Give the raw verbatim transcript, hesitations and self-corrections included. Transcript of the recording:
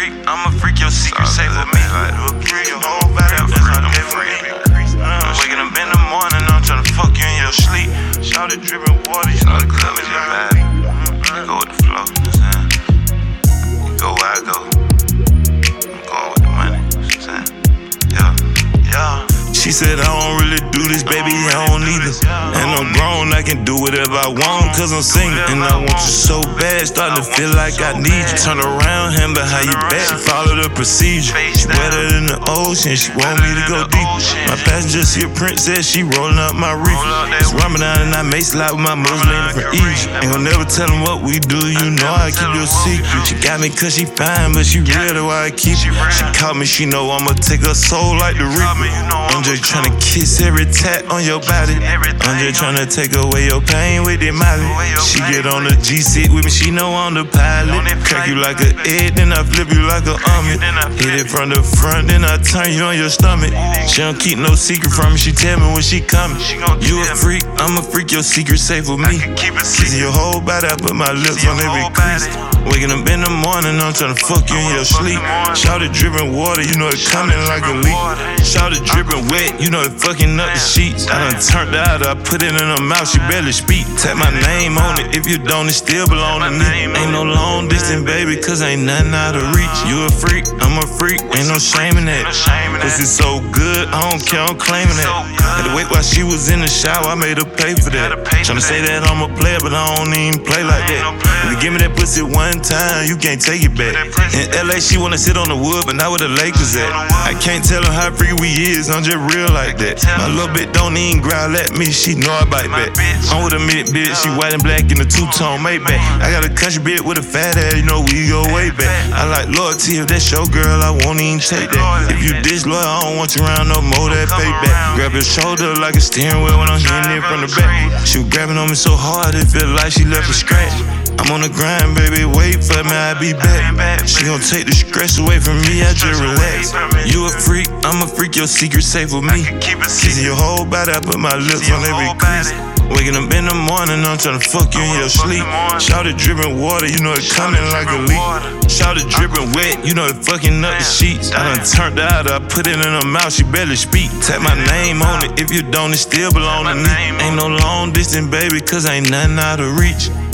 freak, I'm a freak, your secret safe with me. Freak your whole body, I'm a freak. I'm waking up in the morning, I'm tryna fuck you in your sleep. Shout it dripping water, you know the club is your vibe. You go with the flow, you know what I'm saying? You go where I go. I'm going with the money, you know what I'm saying? Yeah, yeah. She said, I don't really do this, baby, I don't either. And I'm grown, I can do whatever I want, cause I'm single. And I want you so bad, starting to feel like I need you. Turn around, hand behind your back, she follow the procedure. She wetter than the ocean, she want me to go deep. My passenger, she a princess, she rolling up my reef. It's Ramadan and I make slide with my Muslim from Egypt. Ain't gon' never tell them what we do, you know I keep your secret. She got me cause she fine, but she real, that's why I keep it. She caught me, she know I'ma take her soul like the reaper. I'm just tryna kiss every tat on your body. I'm just tryna take away your pain with it, Molly. She get on the G six with me, she know I'm the pilot. Crack you like an egg, then I flip you like an omelet. Hit it from the front, then I turn you on your stomach. She don't keep no secret from me, she tell me when she coming. You a freak, I'm a freak, your secret safe with me. Kissing your whole body, I put my lips on every crease. Waking up in the morning, I'm tryna fuck you in your sleep. Shout it dripping water, you know it coming like a leak. Shout it dripping wet, you know it fucking up the sheets. I done turned out, I put it in her mouth, she barely speak. Tap my name on it, if you don't, it still belong to me. Ain't no long distance, baby, cause ain't nothing out of reach. You a freak, I'm a freak, ain't no shame in that. Pussy so good, I don't care, I'm claiming that. Had to wait while she was in the shower, I made her pay for that. Tryna say that I'm a player, but I don't even play like that. If you give me that pussy one time, you can't take it back. In L A, she wanna sit on the wood, but not where the Lakers at. I can't tell her how free we is, I'm just real like that. My little bitch don't even growl at me, she know I bite back. I'm with a mid bitch, she white and black in a two-tone Maybach. I got a country bitch with a fat ass, you know we go way back. I like loyalty, if that's your girl, I won't even take that. If you disloyal, I don't want you around no more, that payback. Grab your shoulder like a steering wheel when I'm hitting it from the back. She was grabbing on me so hard, it feel like she left a scratch. I'm on the grind, baby, wait for me, I'll be back. She gon' take the stress away from me, I just relax. You a freak, I'm a freak, your secret safe with me. Kissing your whole body, I put my lips on every crease. Waking up in the morning, I'm tryna fuck you in your sleep. Shout it dripping water, you know it coming like a leak. Shout it dripping wet, you know it fucking up the sheets. I done turned out, I put it in her mouth, she barely speak. Tap my name on it, if you don't, it still belong to me. Ain't no long distance, baby, cause ain't nothing out of reach.